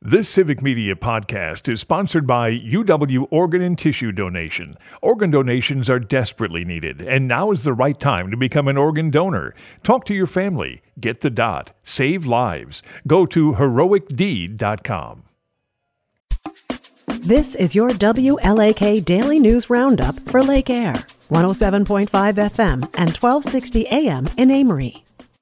This Civic Media podcast is sponsored by UW Organ and Tissue Donation. Organ donations are desperately needed, and now is the right time to become an organ donor. Talk to your family. Get the dot. Save lives. Go to heroicdeed.com. This is your WLAK Daily News Roundup for Lake Air, 107.5 FM and 1260 AM in Amory.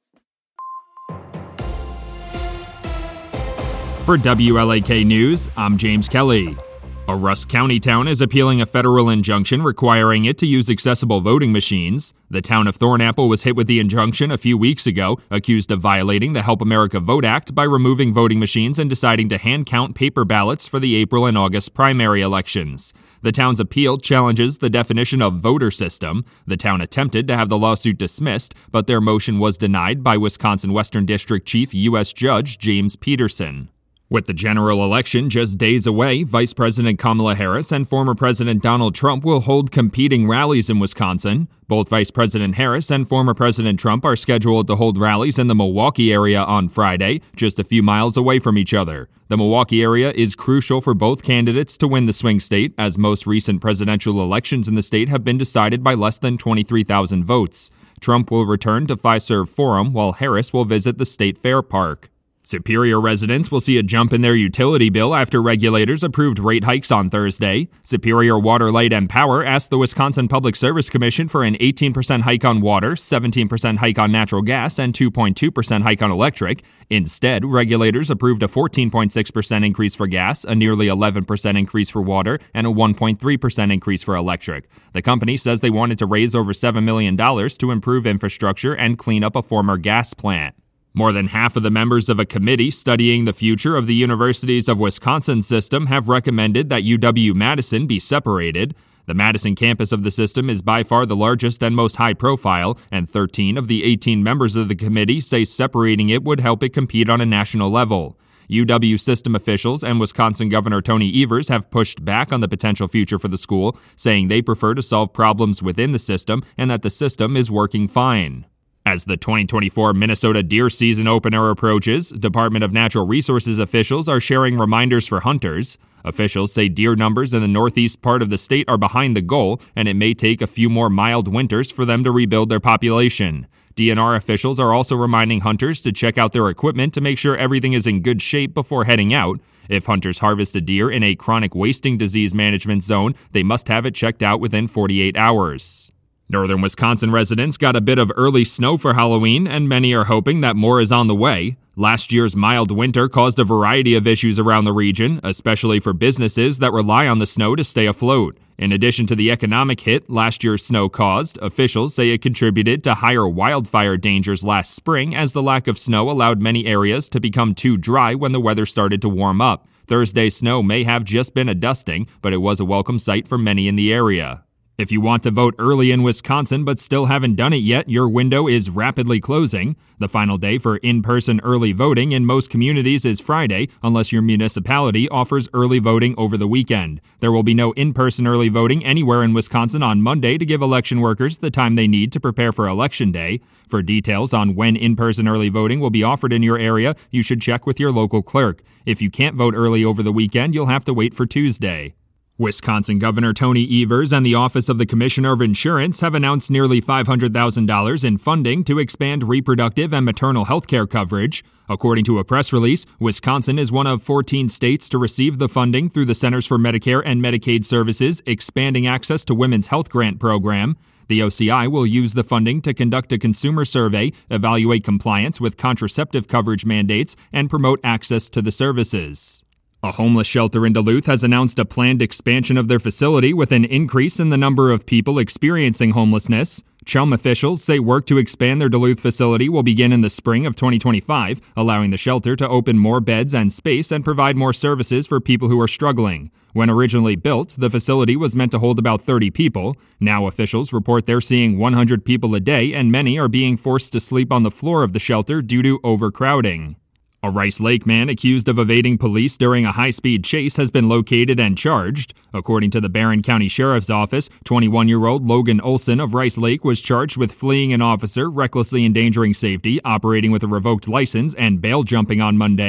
For WLAK News, I'm James Kelly. A Rusk County town is appealing a federal injunction requiring it to use accessible voting machines. The town of Thornapple was hit with the injunction a few weeks ago, accused of violating the Help America Vote Act by removing voting machines and deciding to hand count paper ballots for the April and August primary elections. The town's appeal challenges the definition of voter system. The town attempted to have the lawsuit dismissed, but their motion was denied by Wisconsin Western District Chief U.S. Judge James Peterson. With the general election just days away, Vice President Kamala Harris and former President Donald Trump will hold competing rallies in Wisconsin. Both Vice President Harris and former President Trump are scheduled to hold rallies in the Milwaukee area on Friday, just a few miles away from each other. The Milwaukee area is crucial for both candidates to win the swing state, as most recent presidential elections in the state have been decided by less than 23,000 votes. Trump will return to Fiserv Forum, while Harris will visit the State Fair Park. Superior residents will see a jump in their utility bill after regulators approved rate hikes on Thursday. Superior Water, Light, and Power asked the Wisconsin Public Service Commission for an 18% hike on water, 17% hike on natural gas, and 2.2% hike on electric. Instead, regulators approved a 14.6% increase for gas, a nearly 11% increase for water, and a 1.3% increase for electric. The company says they wanted to raise over $7 million to improve infrastructure and clean up a former gas plant. More than half of the members of a committee studying the future of the Universities of Wisconsin system have recommended that UW-Madison be separated. The Madison campus of the system is by far the largest and most high-profile, and 13 of the 18 members of the committee say separating it would help it compete on a national level. UW system officials and Wisconsin Governor Tony Evers have pushed back on the potential future for the school, saying they prefer to solve problems within the system and that the system is working fine. As the 2024 Minnesota deer season opener approaches, Department of Natural Resources officials are sharing reminders for hunters. Officials say deer numbers in the northeast part of the state are behind the goal, and it may take a few more mild winters for them to rebuild their population. DNR officials are also reminding hunters to check out their equipment to make sure everything is in good shape before heading out. If hunters harvest a deer in a chronic wasting disease management zone, they must have it checked out within 48 hours. Northern Wisconsin residents got a bit of early snow for Halloween, and many are hoping that more is on the way. Last year's mild winter caused a variety of issues around the region, especially for businesses that rely on the snow to stay afloat. In addition to the economic hit last year's snow caused, officials say it contributed to higher wildfire dangers last spring, as the lack of snow allowed many areas to become too dry when the weather started to warm up. Thursday's snow may have just been a dusting, but it was a welcome sight for many in the area. If you want to vote early in Wisconsin but still haven't done it yet, your window is rapidly closing. The final day for in-person early voting in most communities is Friday, unless your municipality offers early voting over the weekend. There will be no in-person early voting anywhere in Wisconsin on Monday to give election workers the time they need to prepare for Election Day. For details on when in-person early voting will be offered in your area, you should check with your local clerk. If you can't vote early over the weekend, you'll have to wait for Tuesday. Wisconsin Governor Tony Evers and the Office of the Commissioner of Insurance have announced nearly $500,000 in funding to expand reproductive and maternal health care coverage. According to a press release, Wisconsin is one of 14 states to receive the funding through the Centers for Medicare and Medicaid Services Expanding Access to Women's Health Grant program. The OCI will use the funding to conduct a consumer survey, evaluate compliance with contraceptive coverage mandates, and promote access to the services. A homeless shelter in Duluth has announced a planned expansion of their facility with an increase in the number of people experiencing homelessness. Chum officials say work to expand their Duluth facility will begin in the spring of 2025, allowing the shelter to open more beds and space and provide more services for people who are struggling. When originally built, the facility was meant to hold about 30 people. Now officials report they're seeing 100 people a day, and many are being forced to sleep on the floor of the shelter due to overcrowding. A Rice Lake man accused of evading police during a high-speed chase has been located and charged. According to the Barron County Sheriff's Office, 21-year-old Logan Olson of Rice Lake was charged with fleeing an officer, recklessly endangering safety, operating with a revoked license, and bail jumping on Monday.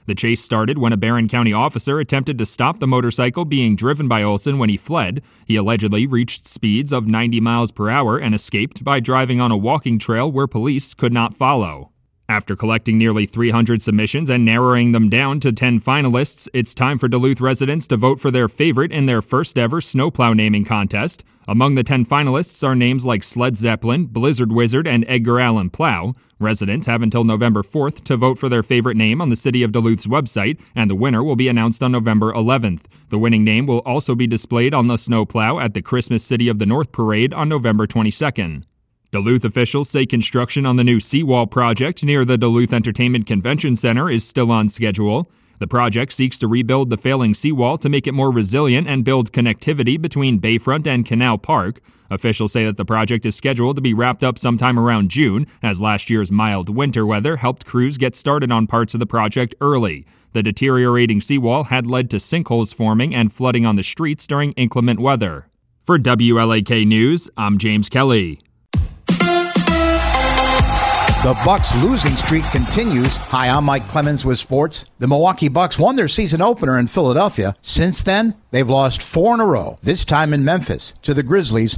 The chase started when a Barron County officer attempted to stop the motorcycle being driven by Olson when he fled. He allegedly reached speeds of 90 miles per hour and escaped by driving on a walking trail where police could not follow. After collecting nearly 300 submissions and narrowing them down to 10 finalists, it's time for Duluth residents to vote for their favorite in their first ever snowplow naming contest. Among the 10 finalists are names like Sled Zeppelin, Blizzard Wizard, and Edgar Allan Plow. Residents have until November 4th to vote for their favorite name on the City of Duluth's website, and the winner will be announced on November 11th. The winning name will also be displayed on the snowplow at the Christmas City of the North Parade on November 22nd. Duluth officials say construction on the new seawall project near the Duluth Entertainment Convention Center is still on schedule. The project seeks to rebuild the failing seawall to make it more resilient and build connectivity between Bayfront and Canal Park. Officials say that the project is scheduled to be wrapped up sometime around June, as last year's mild winter weather helped crews get started on parts of the project early. The deteriorating seawall had led to sinkholes forming and flooding on the streets during inclement weather. For WLAK News, I'm James Kelly. The Bucks' losing streak continues. Hi, I'm Mike Clemens with sports. The Milwaukee Bucks won their season opener in Philadelphia. Since then, they've lost 4 in a row, this time in Memphis, to the Grizzlies,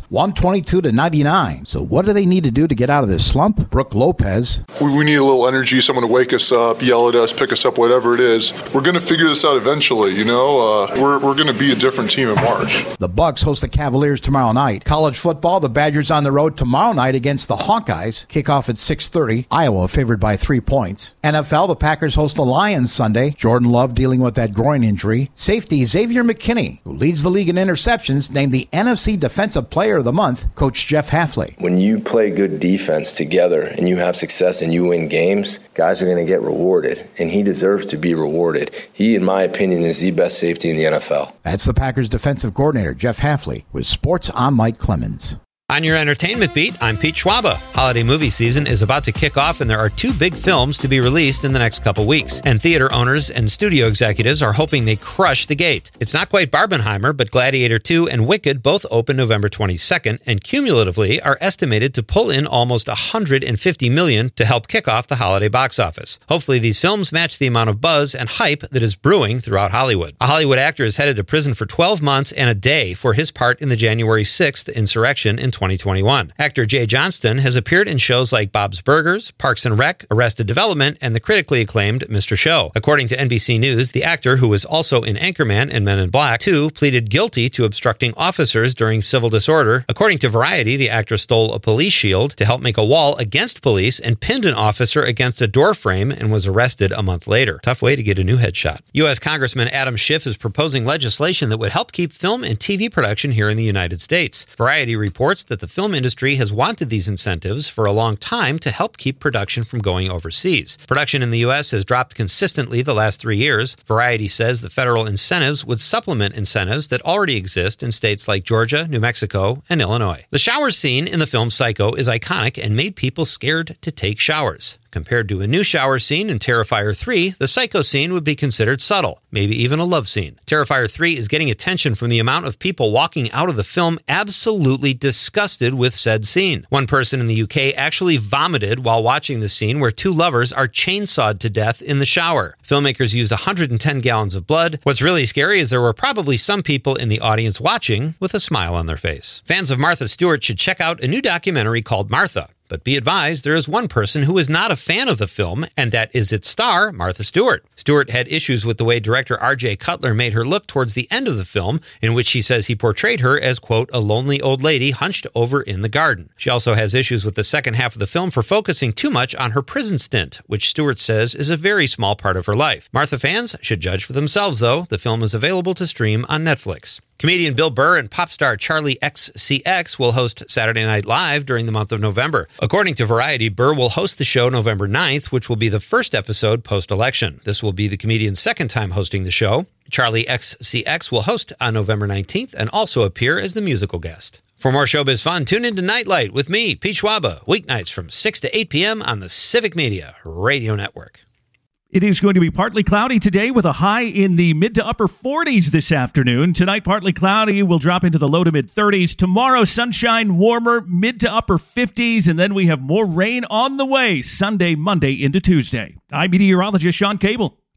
122-99. So what do they need to do to get out of this slump? Brooke Lopez. We need a little energy, someone to wake us up, yell at us, pick us up, whatever it is. We're going to figure this out eventually, you know? We're going to be a different team in March. The Bucks host the Cavaliers tomorrow night. College football, the Badgers on the road tomorrow night against the Hawkeyes. Kickoff at 6:30. Iowa favored by 3 points. NFL, the Packers host the Lions Sunday. Jordan Love dealing with that groin injury. Safety, Xavier McKinney, who leads the league in interceptions, named the NFC Defensive Player of the Month, Coach Jeff Hafley. When you play good defense together and you have success and you win games, guys are going to get rewarded, and he deserves to be rewarded. He, in my opinion, is the best safety in the NFL. That's the Packers defensive coordinator, Jeff Hafley, with sports. I'm Mike Clemens. On your entertainment beat, I'm Pete Schwaba. Holiday movie season is about to kick off, and there are 2 big films to be released in the next couple weeks. And theater owners and studio executives are hoping they crush the gate. It's not quite Barbenheimer, but Gladiator 2 and Wicked both open November 22nd, and cumulatively are estimated to pull in almost $150 million to help kick off the holiday box office. Hopefully these films match the amount of buzz and hype that is brewing throughout Hollywood. A Hollywood actor is headed to prison for 12 months and a day for his part in the January 6th insurrection in 2021. Actor Jay Johnston has appeared in shows like Bob's Burgers, Parks and Rec, Arrested Development, and the critically acclaimed Mr. Show. According to NBC News, the actor, who was also in Anchorman and Men in Black 2, pleaded guilty to obstructing officers during civil disorder. According to Variety, the actor stole a police shield to help make a wall against police and pinned an officer against a door frame and was arrested a month later. Tough way to get a new headshot. U.S. Congressman Adam Schiff is proposing legislation that would help keep film and TV production here in the United States. Variety reports that the film industry has wanted these incentives for a long time to help keep production from going overseas. Production in the U.S. has dropped consistently the last 3 years. Variety says the federal incentives would supplement incentives that already exist in states like Georgia, New Mexico, and Illinois. The shower scene in the film Psycho is iconic and made people scared to take showers. Compared to a new shower scene in Terrifier 3, the Psycho scene would be considered subtle, maybe even a love scene. Terrifier 3 is getting attention from the amount of people walking out of the film absolutely disgusted with said scene. One person in the UK actually vomited while watching the scene where 2 lovers are chainsawed to death in the shower. Filmmakers used 110 gallons of blood. What's really scary is there were probably some people in the audience watching with a smile on their face. Fans of Martha Stewart should check out a new documentary called Martha. But be advised, there is one person who is not a fan of the film, and that is its star, Martha Stewart. Stewart had issues with the way director R.J. Cutler made her look towards the end of the film, in which she says he portrayed her as, quote, a lonely old lady hunched over in the garden. She also has issues with the second half of the film for focusing too much on her prison stint, which Stewart says is a very small part of her life. Martha fans should judge for themselves, though. The film is available to stream on Netflix. Comedian Bill Burr and pop star Charlie XCX will host Saturday Night Live during the month of November. According to Variety, Burr will host the show November 9th, which will be the first episode post-election. This will be the comedian's second time hosting the show. Charlie XCX will host on November 19th and also appear as the musical guest. For more showbiz fun, tune into Nightlight with me, Pete Schwaba, weeknights from 6 to 8 p.m. on the Civic Media Radio Network. It is going to be partly cloudy today with a high in the mid to upper 40s this afternoon. Tonight, partly cloudy, will drop into the low to mid 30s. Tomorrow, sunshine, warmer, mid to upper 50s, and then we have more rain on the way Sunday, Monday into Tuesday. I'm meteorologist Sean Cable.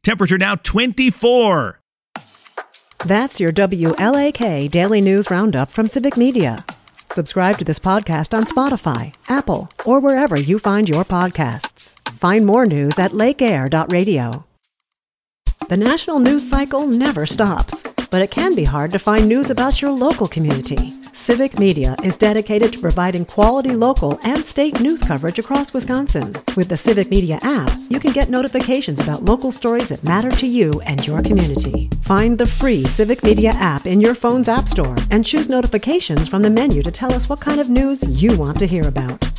Temperature now 24. That's your WLAK Daily News Roundup from Civic Media. Subscribe to this podcast on Spotify, Apple, or wherever you find your podcasts. Find more news at lakeair.radio. The national news cycle never stops, but it can be hard to find news about your local community. Civic Media is dedicated to providing quality local and state news coverage across Wisconsin. With the Civic Media app, you can get notifications about local stories that matter to you and your community. Find the free Civic Media app in your phone's app store and choose notifications from the menu to tell us what kind of news you want to hear about.